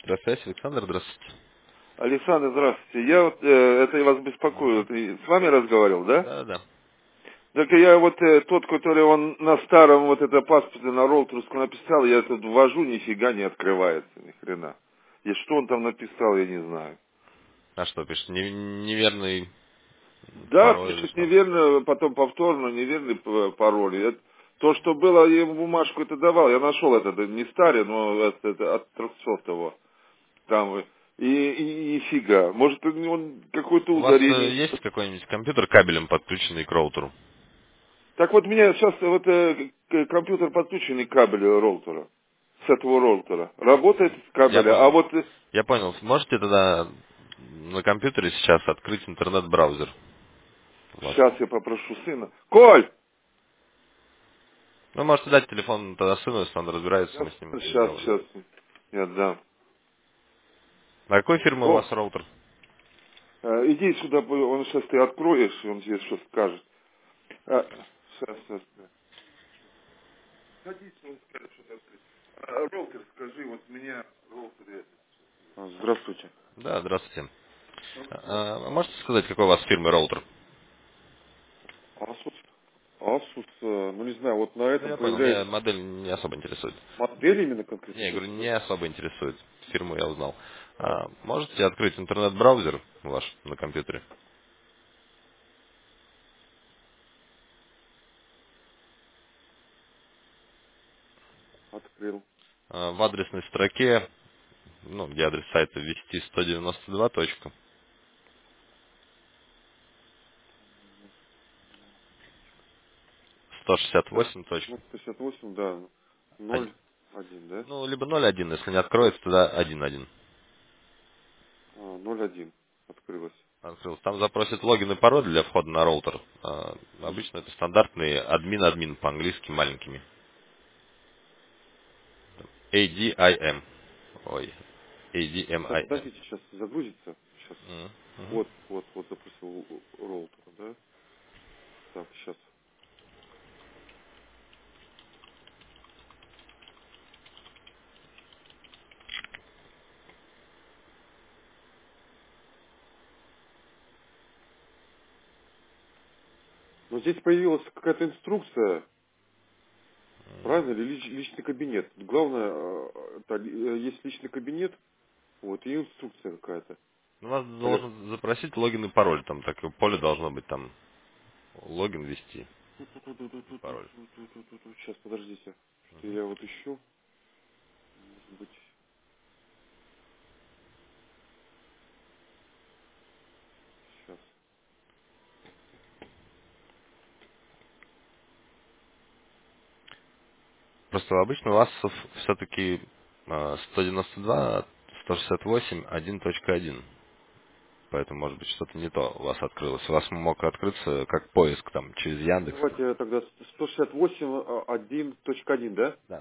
Электросвязь, Александр, здравствуйте. Александр, здравствуйте. Я вот, это я вас беспокою. Мгм. Ты с вами разговаривал, да? Да, да. Так я вот тот, который он на старом вот это паспорте на Роллтерску написал, я тут ввожу, нифига не открывается, ни хрена. И что он там написал, я не знаю. А что пишет? Неверный Да, пароль или пишет что? неверно, потом повторно неверный пароль. То, что было, я ему бумажку это давал, я нашел это, да, не старый, но это от 300 того. Там, и нифига. Может, он какое-то У вас ударение. есть какой-нибудь компьютер кабелем подключенный к роутеру? Так вот, у меня сейчас вот компьютер подключенный к кабелю роутера. С этого роутера. Работает с Я кабеля. А понял. вот Я понял. Можете тогда на компьютере сейчас открыть интернет-браузер у вас? сейчас я попрошу сына. Коль! Вы можете дать телефон тогда сыну, если он разбирается, мы с ним это сделаем. Сейчас. Я дам. А какой фирмы у О, вас роутер? иди сюда, он сейчас ты откроешь, он тебе что скажет. Сейчас. Садись, он скажет, что открыть. Роутер, скажи, вот меня роутер это. Здравствуйте. Да, здравствуйте. Можете сказать, какой у вас фирмы роутер? Asus. Asus, ну не знаю, вот на Ну, этом я понял, меня появляется модель не особо интересует. модель именно Не, конкретно я говорю, хочешь, да? не особо интересует. Фирму я узнал. А, Можете открыть интернет-браузер ваш на компьютере? открыл. В адресной строке, ну, где адрес сайта, ввести 192 точка, 168 точка. Ну, 168, да. Один. 0,1, да? Ну, либо 0.1, если не откроется, тогда 1.1. 0,1 открылось. Открылся. Там запросит логин и пароль для входа на роутер. Обычно это стандартные админ по-английски маленькими. ADIM. Ой, Сейчас, ADMIM. подождите, сейчас загрузится. Сейчас. Мгм. Вот, допустим, роутер, да? Так, сейчас. Но здесь появилась какая-то инструкция, правильно, или личный кабинет. Главное, есть личный кабинет, вот, и инструкция какая-то. У вас Алло. должен запросить логин и пароль. Там такое поле должно быть, там логин ввести и пароль. Сейчас, подождите. Что я вот ищу. Может быть, сейчас. Просто обычно у вас все-таки 192, 168, 1.1. Поэтому, может быть, что-то не то у вас открылось. У вас мог открыться как поиск там через Яндекс. Давайте тогда 168.1.1, да? Да,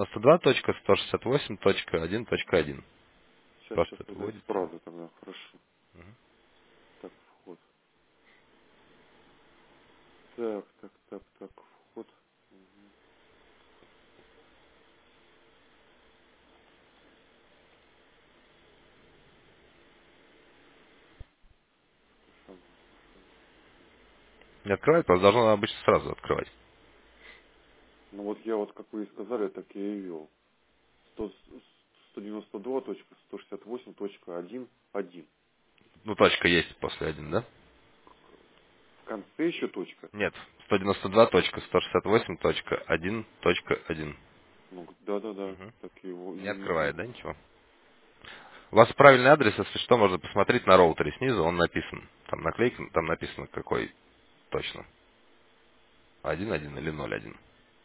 192.168.1.1. Сейчас Просто это тогда вводите. исправлю тогда, хорошо. Так, вход. Так, вход. Не открывает, вас должно обычно сразу открывать. Ну вот я вот, как вы и сказали, так я и ввел. 192.168.1.1. Ну, точка есть после 1, да? В конце еще точка. Нет, 192.168.1.1. Ну, да. Угу. Так его Не и открывает, да, ввел. ничего? У вас правильный адрес, если что, можно посмотреть на роутере снизу, он написан. Там наклейка, там написано какой точно. 1.1 или 0.1.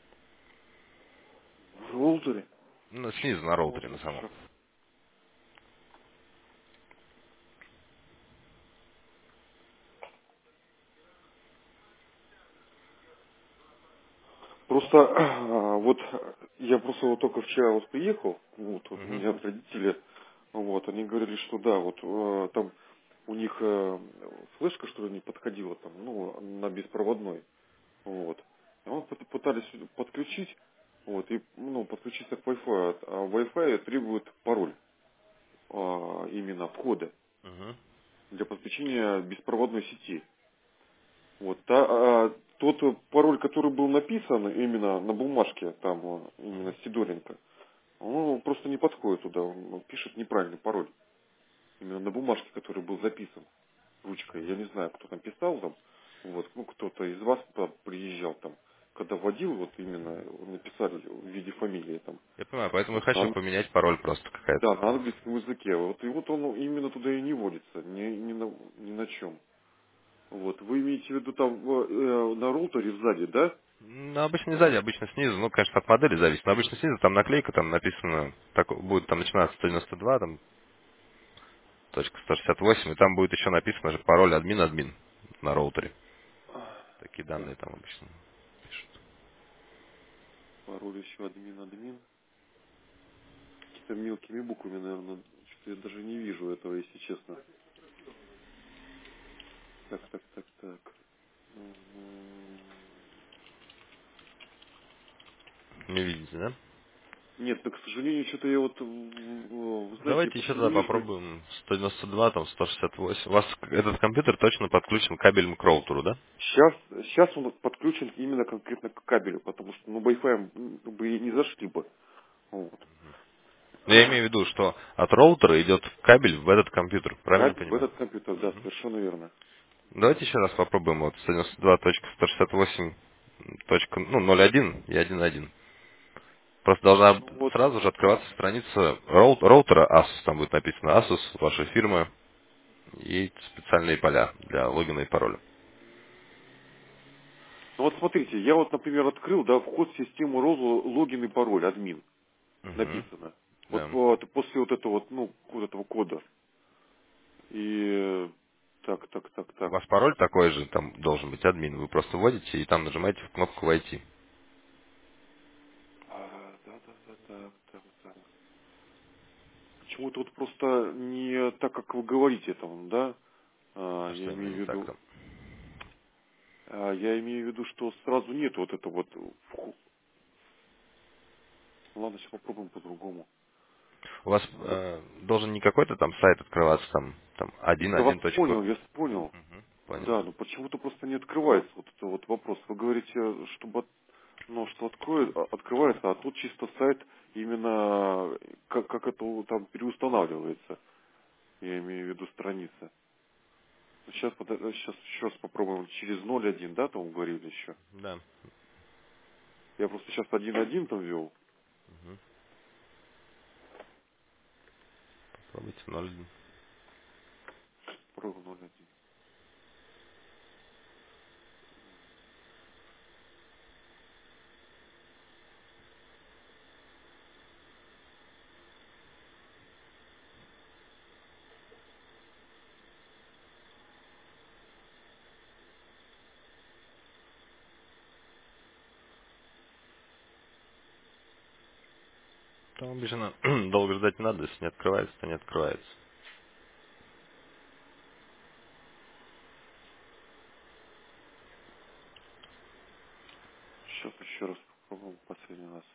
В роутере. Ну, снизу Сейчас на роутере, на посмотрим. самом. Просто вот я просто вот только вчера вот приехал, вот у Угу. меня вот родители, вот, они говорили, что да, вот там у них флешка, что ли, не подходила там, ну, на беспроводной, вот. И мы пытались подключить, вот, и, ну, подключиться к Wi-Fi, а Wi-Fi требует пароль. именно входа Мгм. для подключения беспроводной сети. Вот. Тот пароль, который был написан именно на бумажке, там именно Мгм. Сидоренко, он просто не подходит туда, он пишет неправильный пароль. Именно на бумажке, который был записан ручкой. Я не знаю, кто там писал там. Вот, ну, кто-то из вас туда приезжал там, когда вводил, вот именно написали в виде фамилии там. Я понимаю, поэтому и Вот, хочу поменять пароль просто какая-то. да, на английском языке. Вот, и вот он именно туда и не вводится, ни на чем. Вот, вы имеете в виду там на роутере сзади, да? Ну, обычно не сзади, обычно снизу. Ну, конечно, от модели зависит. Но обычно снизу там наклейка, там написано, так, будет там начинаться 192, там, .168, и там будет еще написано же пароль админ на роутере. Такие данные Так, там обычно пишут. пароль еще админ. Какими-то мелкими буквами, наверное, что-то я даже не вижу этого, если честно. Так. Мгм. Не видите, да? Нет, но, к сожалению, что-то я вот, вы знаете, я Давайте еще просто тогда не вижу. попробуем 192, там 168. У вас этот компьютер точно подключен кабелем к роутеру, да? Сейчас он подключен именно конкретно к кабелю, потому что, ну, Wi-Fi бы и не зашли бы. Вот. Но я имею в виду, что от роутера идет кабель в этот компьютер, правильно Кабель в понимаю? этот компьютер, да, совершенно верно. Давайте еще раз попробуем вот 192.168. Ну, 0.1 и 1.1. Просто должна Ну вот, сразу же открываться страница роутера Asus. Там будет написано Asus, ваша фирма и специальные поля для логина и пароля. ну вот смотрите, я вот, например, открыл, да, вход в систему Розу, логин и пароль, админ, Угу. написано. Да. Вот после вот этого вот, ну, вот этого кода. И У так. вас пароль такой же, там должен быть админ. Вы просто вводите и там нажимаете в кнопку «Войти». Так. Почему-то вот просто не так, как вы говорите там, да? А что Я именно имею не в так виду, там? что сразу нет вот это вот. Ладно, сейчас попробуем по-другому. У вас должен не какой-то там сайт открываться, там Я вас 1.1. понял. Понял. Да, но почему-то просто не открывается вот это вот вопрос. Вы говорите, чтобы что открывается, а тут чисто сайт именно как это там переустанавливается. Я имею в виду страница. Сейчас еще раз попробуем через 0.1, да, там говорили еще. Да. Я просто сейчас 1.1 там ввел. Пробуйте 0.1. Попробуем 0.1. Там обычно долго ждать не надо, если не открывается, то не открывается. Сейчас еще раз попробуем последний раз.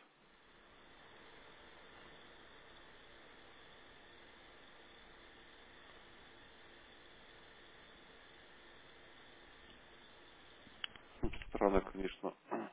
Странно, конечно.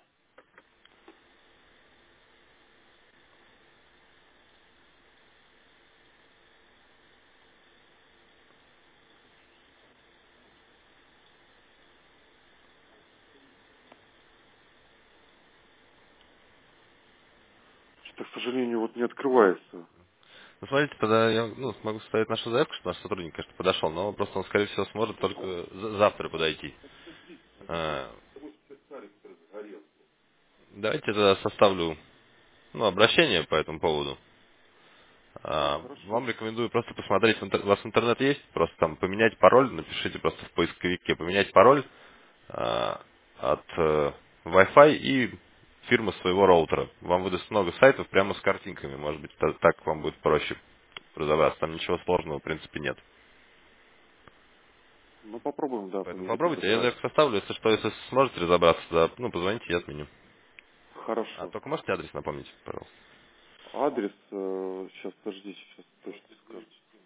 Что-то, к сожалению, вот не открывается. Ну, смотрите, тогда я смогу составить нашу заявку, что наш сотрудник, конечно, подошел, но просто он, скорее всего, сможет только завтра подойти. А, Давайте я составлю обращение по этому поводу. Хорошо. Вам рекомендую просто посмотреть, у вас интернет есть, просто там поменять пароль, напишите просто в поисковике, поменять пароль от Wi-Fi и фирмы своего роутера. Вам выдаст много сайтов прямо с картинками, может быть, так вам будет проще разобраться. Там ничего сложного, в принципе, нет. Ну, попробуем, да, Поэтому попробуйте, я записать. заявку составлю, если что, если сможете разобраться, позвоните, я отменю. Хорошо. Только можете адрес напомнить, пожалуйста? Адрес, сейчас, подождите, сейчас точно скажу.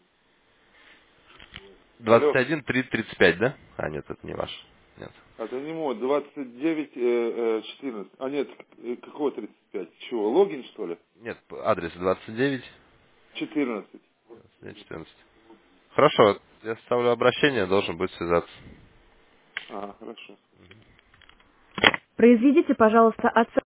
Алло. 21-3-35, да? А, нет, это не ваш. Нет. Это не мой, 29, 14. А нет, какого 35? Чего, логин, что ли? Нет, адрес 29, 14. 14. Хорошо, я ставлю обращение, должен будет связаться. А, хорошо. Произведите, пожалуйста, оценку.